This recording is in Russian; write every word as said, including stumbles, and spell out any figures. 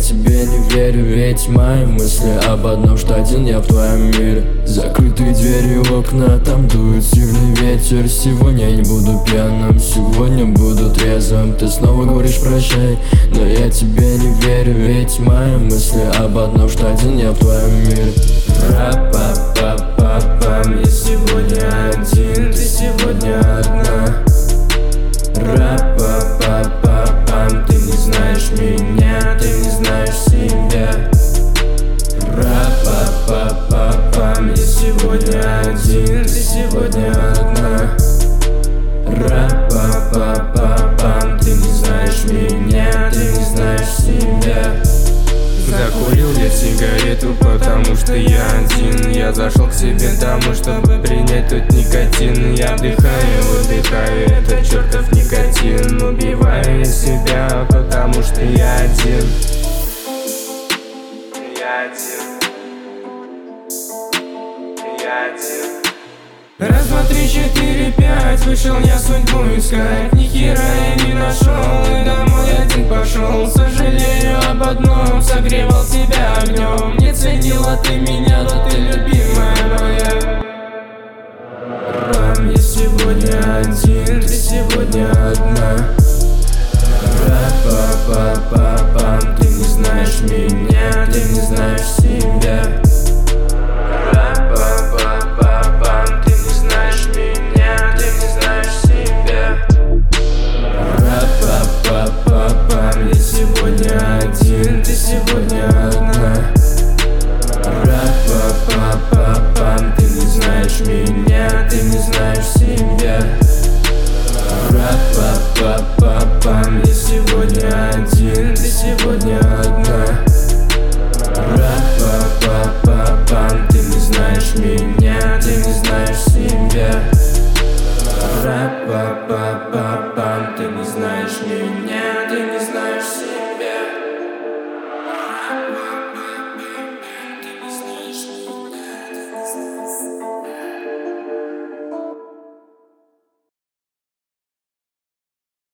тебе не верю, ведь мои мысли об одном, что один я в твоем мире. Закрытые двери, окна, там дует сильный ветер. Сегодня я не буду пьяным, сегодня буду трезвым. Ты снова говоришь прощай, но я тебе не верю, ведь мои мысли об одном, что один я в твоем мире. Ра-па-па-па-пам, я сегодня один, ты сегодня одна. Ра-па-па-па-пам, ты не знаешь меня, ты не знаешь себя. Ра-па-па-па-пам, я сегодня один, ты сегодня одна. Ра-па-па-па-пам, ты не знаешь меня, ты не знаешь себя. Закурил я сигарету, потому что я один. Я зашел к себе домой, чтобы принять тот никотин. Я вдыхаю, выдыхаю этот чертов никотин. Убиваю себя, потому что я один. Я один. Я один. Раз, два, три, четыре, пять. Вышел я судьбу искать, ни хера я не нашел, и домой один пошел. Сожалею об одном, согревал себя огнем. Не ценила ты меня, но ты любимая моя. Рам, я сегодня один, ты сегодня одна. Ра-па-па-па-пам, ты не знаешь меня, ты не знаешь себя.